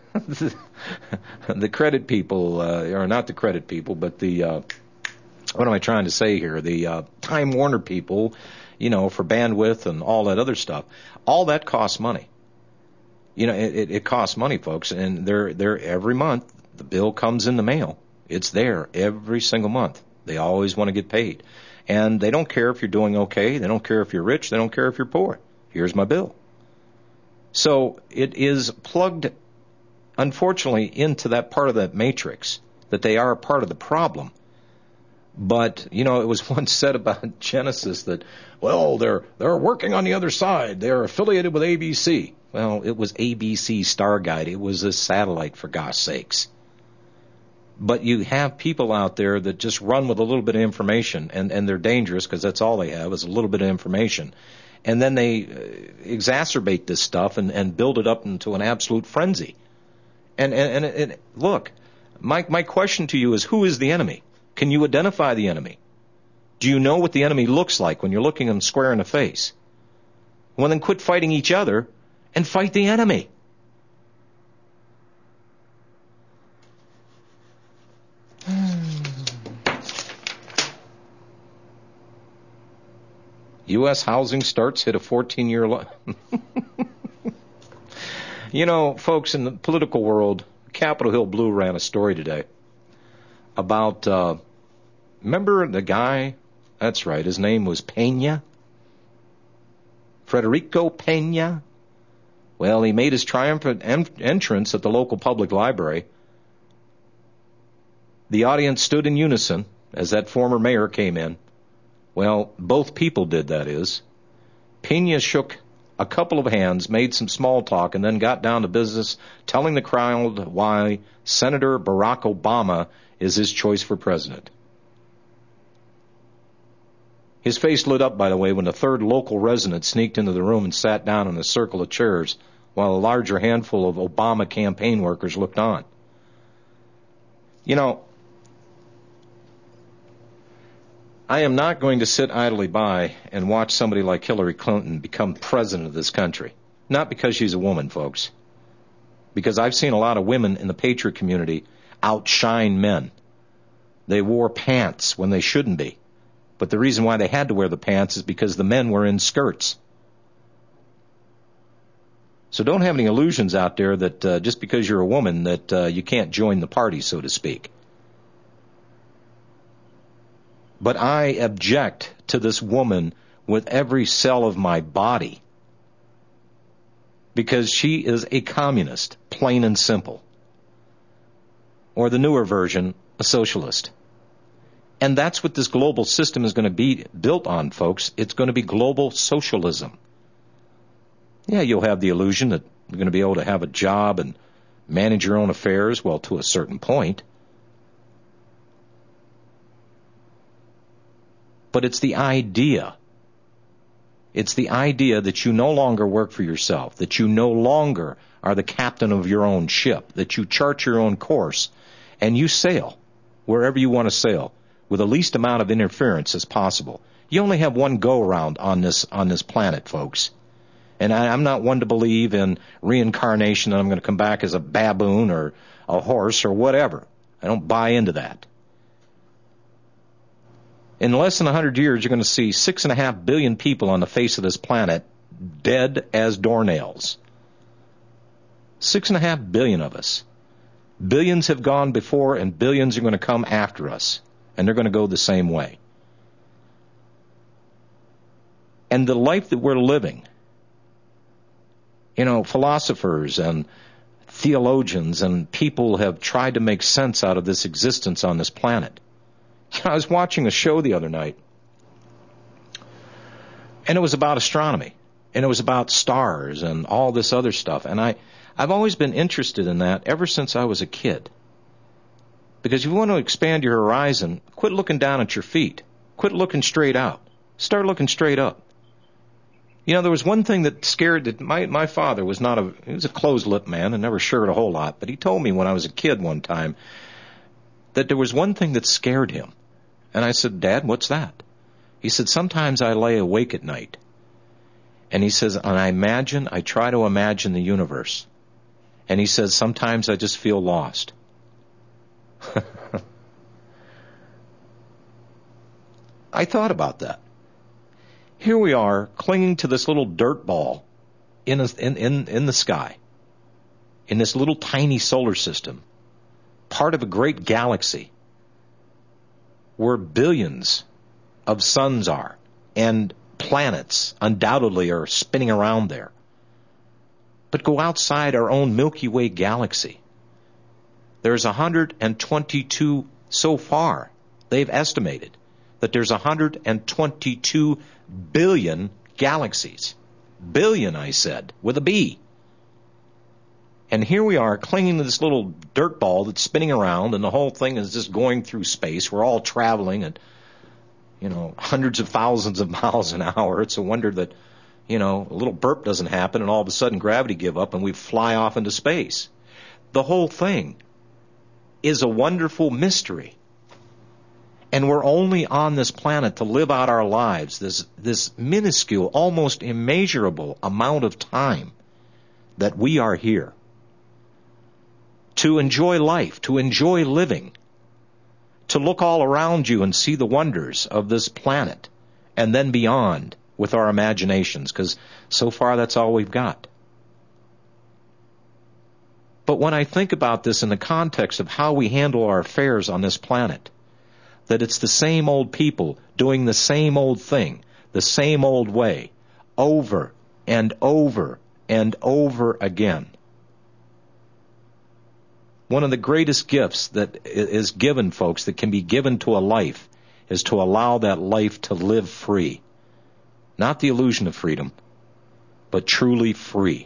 the credit people, or not the credit people, but the what am I trying to say here? The Time Warner people, for bandwidth and all that other stuff. All that costs money. It costs money, folks, and they're every month the bill comes in the mail. It's there every single month. They always want to get paid. And they don't care if you're doing okay. They don't care if you're rich. They don't care if you're poor. Here's my bill. So it is plugged, unfortunately, into that part of that matrix, that they are a part of the problem. But, it was once said about Genesis that, well, they're working on the other side. They're affiliated with ABC. Well, it was ABC Star Guide. It was a satellite, for gosh sakes. But you have people out there that just run with a little bit of information, and they're dangerous because that's all they have is a little bit of information. And then they exacerbate this stuff and build it up into an absolute frenzy. And look, my question to you is, who is the enemy? Can you identify the enemy? Do you know what the enemy looks like when you're looking them square in the face? Well, then quit fighting each other and fight the enemy. U.S. housing starts hit a 14-year low. Folks, in the political world, Capitol Hill Blue ran a story today about, remember the guy? That's right, his name was Pena. Federico Pena. Well, he made his triumphant entrance at the local public library. The audience stood in unison as that former mayor came in. Well, both people did, that is. Pena shook a couple of hands, made some small talk, and then got down to business, telling the crowd why Senator Barack Obama is his choice for president. His face lit up, by the way, when the third local resident sneaked into the room and sat down in a circle of chairs while a larger handful of Obama campaign workers looked on. I am not going to sit idly by and watch somebody like Hillary Clinton become president of this country. Not because she's a woman, folks. Because I've seen a lot of women in the patriot community outshine men. They wore pants when they shouldn't be. But the reason why they had to wear the pants is because the men were in skirts. So don't have any illusions out there that just because you're a woman that you can't join the party, so to speak. But I object to this woman with every cell of my body because she is a communist, plain and simple. Or the newer version, a socialist. And that's what this global system is going to be built on, folks. It's going to be global socialism. Yeah, you'll have the illusion that you're going to be able to have a job and manage your own affairs, well, to a certain point. But it's the idea. It's the idea that you no longer work for yourself, that you no longer are the captain of your own ship, that you chart your own course, and you sail wherever you want to sail with the least amount of interference as possible. You only have one go-around on this planet, folks. And I'm not one to believe in reincarnation, and I'm going to come back as a baboon or a horse or whatever. I don't buy into that. In less than 100 years, you're going to see 6.5 billion people on the face of this planet dead as doornails. 6.5 billion of us. Billions have gone before, and billions are going to come after us, and they're going to go the same way. And the life that we're living, philosophers and theologians and people have tried to make sense out of this existence on this planet. I was watching a show the other night, and it was about astronomy, and it was about stars and all this other stuff. And I've always been interested in that ever since I was a kid. Because if you want to expand your horizon, quit looking down at your feet. Quit looking straight out. Start looking straight up. There was one thing that scared that my father was he was a closed-lipped man and never shared a whole lot, but he told me when I was a kid one time that there was one thing that scared him. And I said, Dad, what's that? He said, sometimes I lay awake at night. And he says, and I try to imagine the universe. And he says, sometimes I just feel lost. I thought about that. Here we are, clinging to this little dirt ball in the sky, in this little tiny solar system, part of a great galaxy, where billions of suns are, and planets undoubtedly are spinning around there. But go outside our own Milky Way galaxy. There's 122 so far. They've estimated that there's 122 billion galaxies. Billion, I said, with a B. And here we are clinging to this little dirt ball that's spinning around, and the whole thing is just going through space. We're all traveling at, hundreds of thousands of miles an hour. It's a wonder that, a little burp doesn't happen and all of a sudden gravity give up and we fly off into space. The whole thing is a wonderful mystery. And we're only on this planet to live out our lives, this minuscule, almost immeasurable amount of time that we are here. To enjoy life, to enjoy living, to look all around you and see the wonders of this planet, and then beyond with our imaginations, because so far that's all we've got. But when I think about this in the context of how we handle our affairs on this planet, that it's the same old people doing the same old thing, the same old way, over and over and over again. One of the greatest gifts that is given, folks, that can be given to a life, is to allow that life to live free. Not the illusion of freedom, but truly free.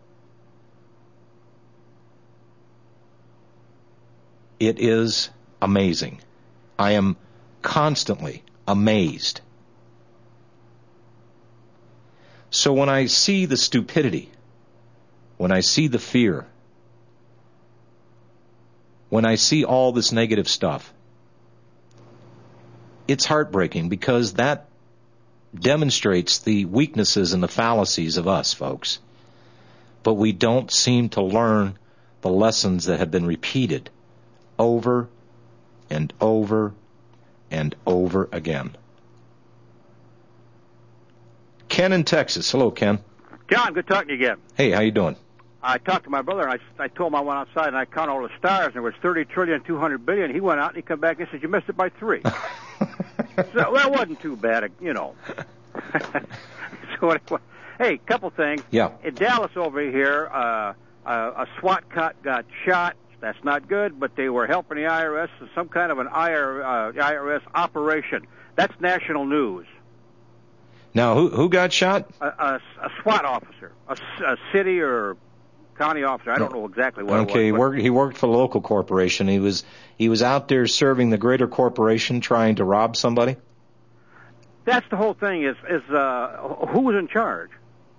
It is amazing. I am constantly amazed. So when I see the stupidity, when I see the fear, when I see all this negative stuff, it's heartbreaking, because that demonstrates the weaknesses and the fallacies of us, folks. But we don't seem to learn the lessons that have been repeated over and over and over again. Ken in Texas. Hello, Ken. John, good talking to you again. Hey, how you doing? I talked to my brother, and I told him I went outside and I counted all the stars, and there was 30,200,000,000,000. He went out and he came back and said, you missed it by 3. So that wasn't too bad, So anyway, hey, couple things. Yeah. In Dallas over here, a SWAT cop got shot. That's not good, but they were helping the IRS in some kind of an IRS operation. That's national news. Now, who got shot? A SWAT officer, a city or county officer. I don't know exactly what it was. Okay, he worked for a local corporation. He was out there serving the greater corporation, trying to rob somebody. That's the whole thing. Is who was in charge?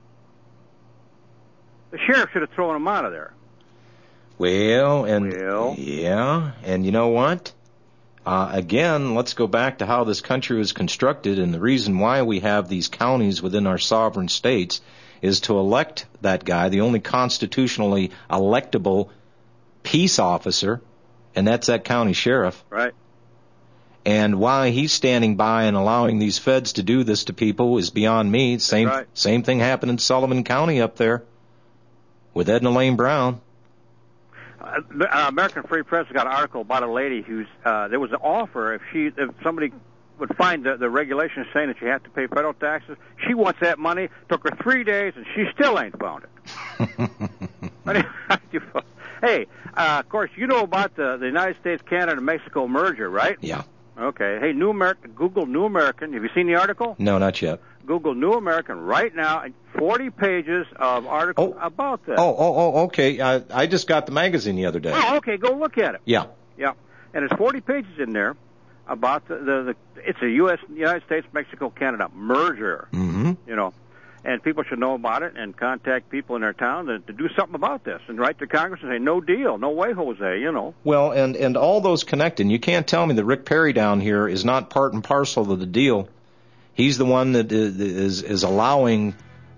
The sheriff should have thrown him out of there. Yeah, and you know what? Again, let's go back to how this country was constructed, and the reason why we have these counties within our sovereign states is to elect that guy, the only constitutionally electable peace officer, and that's that county sheriff. Right. And why he's standing by and allowing these feds to do this to people is beyond me. Same thing happened in Sullivan County up there with Edna Lane Brown. American Free Press got an article about a lady who's there was an offer if somebody would find the regulations saying that you have to pay federal taxes. She wants that money. Took her 3 days, and she still ain't found it. Hey, of course, you know about the United States, Canada, and Mexico merger, right? Yeah. Okay. Hey, Google New American. Have you seen the article? No, not yet. Google New American right now, 40 pages of articles about this. Okay. I just got the magazine the other day. Oh, okay. Go look at it. Yeah. Yeah. And there's 40 pages in there about it's a United States, Mexico, Canada merger. Mm-hmm. You know, and people should know about it and contact people in their town to do something about this and write to Congress and say, no deal, no way, Jose, you know. Well, and all those connected. You can't tell me that Rick Perry down here is not part and parcel of the deal. He's the one that is allowing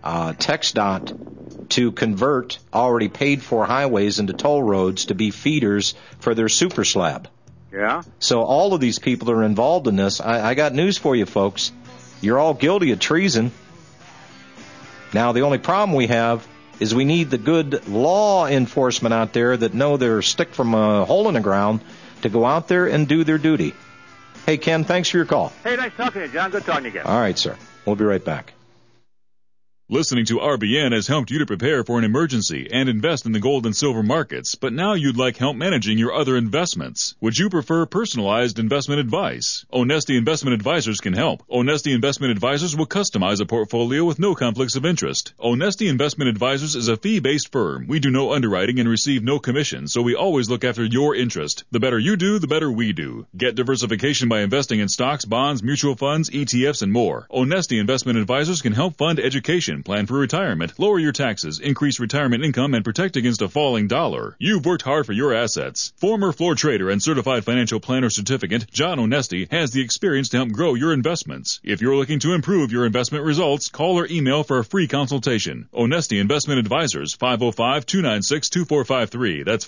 TxDOT to convert already paid-for highways into toll roads to be feeders for their super slab. Yeah. So all of these people are involved in this. I got news for you, folks. You're all guilty of treason. Now, the only problem we have is we need the good law enforcement out there that know their stick from a hole in the ground to go out there and do their duty. Hey, Ken, thanks for your call. Hey, nice talking to you, John. Good talking to you again. All right, sir. We'll be right back. Listening to RBN has helped you to prepare for an emergency and invest in the gold and silver markets, but now you'd like help managing your other investments. Would you prefer personalized investment advice? Onesti Investment Advisors can help. Onesti Investment Advisors will customize a portfolio with no conflicts of interest. Onesti Investment Advisors is a fee-based firm. We do no underwriting and receive no commission, so we always look after your interest. The better you do, the better we do. Get diversification by investing in stocks, bonds, mutual funds, ETFs, and more. Onesti Investment Advisors can help fund education, plan for retirement, lower your taxes, increase retirement income, and protect against a falling dollar. You've worked hard for your assets. Former floor trader and certified financial planner certificate, John Onesti, has the experience to help grow your investments. If you're looking to improve your investment results, call or email for a free consultation. Onesti Investment Advisors, 505-296-2453. That's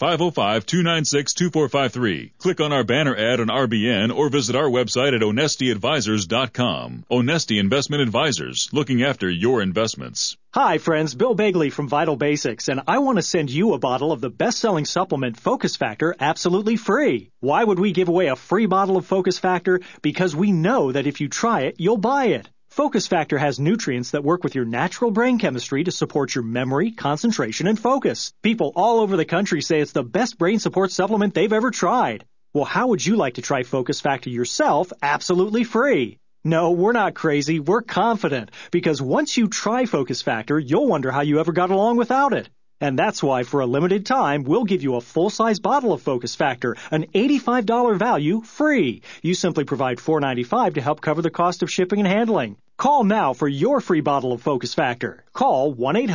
505-296-2453. Click on our banner ad on RBN or visit our website at onestiadvisors.com. Onesti Investment Advisors, looking after your investments. Hi, friends. Bill Bagley from Vital Basics, and I want to send you a bottle of the best-selling supplement Focus Factor absolutely free. Why would we give away a free bottle of Focus Factor? Because we know that if you try it, you'll buy it. Focus Factor has nutrients that work with your natural brain chemistry to support your memory, concentration, and focus. People all over the country say it's the best brain support supplement they've ever tried. Well, how would you like to try Focus Factor yourself absolutely free? No, we're not crazy. We're confident. Because once you try Focus Factor, you'll wonder how you ever got along without it. And that's why, for a limited time, we'll give you a full-size bottle of Focus Factor, an $85 value, free. You simply provide $4.95 to help cover the cost of shipping and handling. Call now for your free bottle of Focus Factor. Call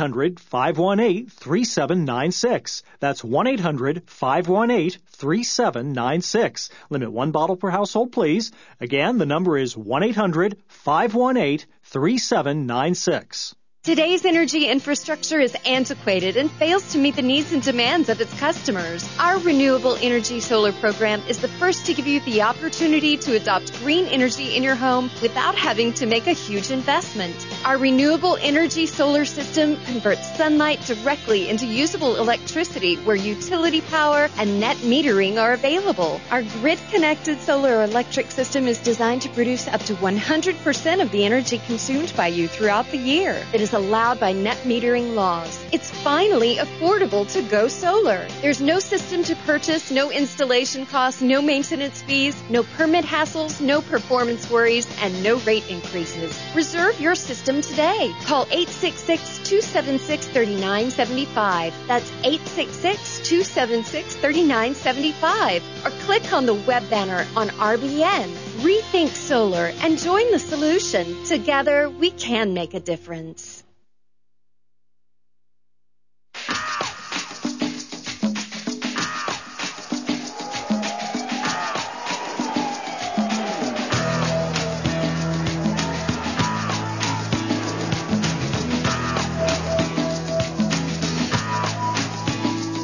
1-800-518-3796. That's 1-800-518-3796. Limit one bottle per household, please. Again, the number is 1-800-518-3796. Today's energy infrastructure is antiquated and fails to meet the needs and demands of its customers. Our Renewable Energy Solar program is the first to give you the opportunity to adopt green energy in your home without having to make a huge investment. Our Renewable Energy Solar system converts sunlight directly into usable electricity where utility power and net metering are available. Our grid-connected solar electric system is designed to produce up to 100% of the energy consumed by you throughout the year. It is allowed by net metering laws. It's finally affordable to go solar. There's no system to purchase, no installation costs, no maintenance fees, no permit hassles, no performance worries, and no rate increases. Reserve your system today. Call 866-276-3975. That's 866-276-3975. Or click on the web banner on RBN. Rethink solar and join the solution. Together, we can make a difference.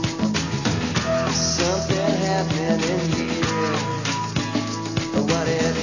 Something happening here. What it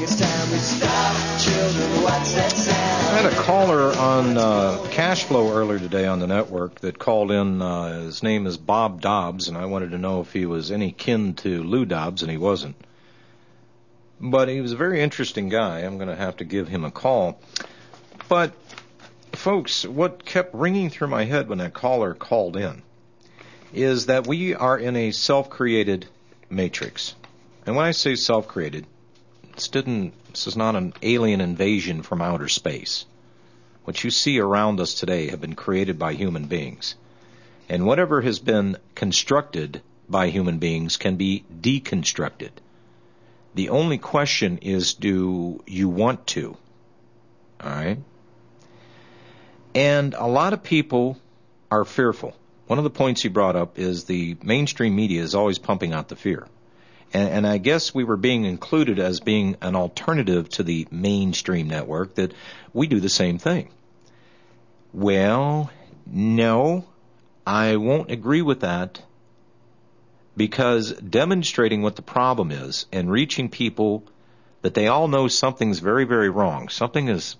it's time we stop. Children, what's that sound? I had a caller on Cash Flow earlier today on the network that called in. His name is Bob Dobbs, and I wanted to know if he was any kin to Lou Dobbs, and he wasn't. But he was a very interesting guy. I'm going to have to give him a call. But, folks, what kept ringing through my head when that caller called in is that we are in a self-created matrix. And when I say self-created, this is not an alien invasion from outer space. What you see around us today have been created by human beings. And whatever has been constructed by human beings can be deconstructed. The only question is, do you want to? All right? And a lot of people are fearful. One of the points he brought up is the mainstream media is always pumping out the fear. And I guess we were being included as being an alternative to the mainstream network, that we do the same thing. Well, no, I won't agree with that, because demonstrating what the problem is and reaching people that they all know something's very, very wrong, something is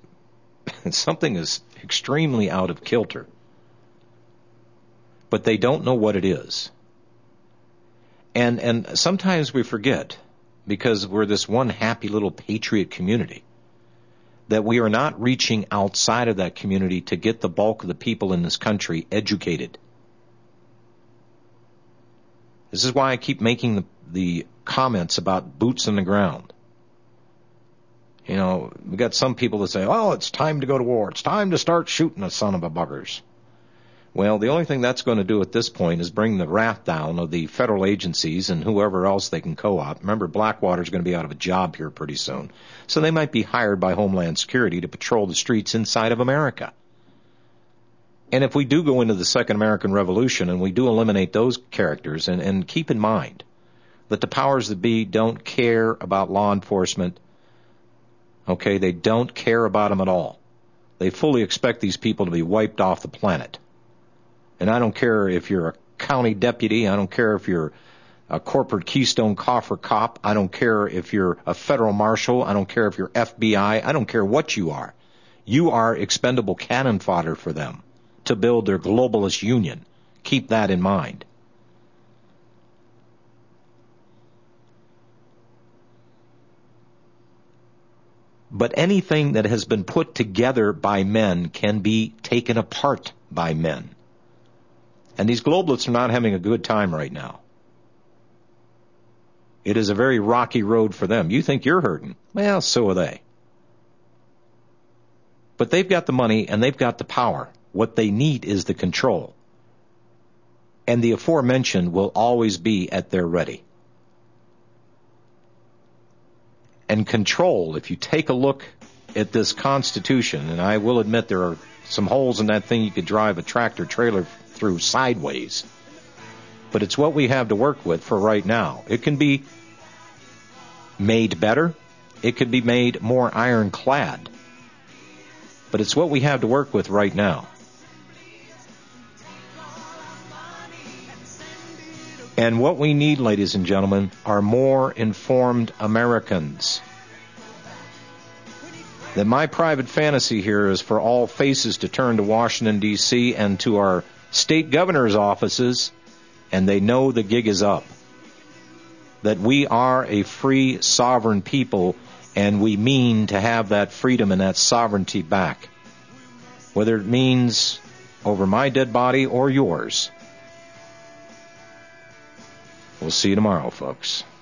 extremely out of kilter, but they don't know what it is. And sometimes we forget, because we're this one happy little patriot community, that we are not reaching outside of that community to get the bulk of the people in this country educated. This is why I keep making the comments about boots on the ground. You know, we got some people that say, oh, it's time to go to war. It's time to start shooting the son of a buggers. Well, the only thing that's going to do at this point is bring the wrath down of the federal agencies and whoever else they can co-opt. Remember, Blackwater's going to be out of a job here pretty soon. So they might be hired by Homeland Security to patrol the streets inside of America. And if we do go into the Second American Revolution and we do eliminate those characters, and keep in mind that the powers that be don't care about law enforcement, okay, they don't care about them at all. They fully expect these people to be wiped off the planet. And I don't care if you're a county deputy. I don't care if you're a corporate Keystone Coffer cop. I don't care if you're a federal marshal. I don't care if you're FBI. I don't care what you are. You are expendable cannon fodder for them to build their globalist union. Keep that in mind. But anything that has been put together by men can be taken apart by men. And these globalists are not having a good time right now. It is a very rocky road for them. You think you're hurting? Well, so are they. But they've got the money and they've got the power. What they need is the control. And the aforementioned will always be at their ready. And control, if you take a look at this Constitution, and I will admit there are some holes in that thing you could drive a tractor trailer through sideways, but it's what we have to work with for right now. It can be made better. It could be made more ironclad. But it's what we have to work with right now. And what we need, ladies and gentlemen, are more informed Americans. That my private fantasy here is for all faces to turn to Washington, D.C. and to our state governor's offices, and they know the gig is up. That we are a free, sovereign people, and we mean to have that freedom and that sovereignty back. Whether it means over my dead body or yours. We'll see you tomorrow, folks.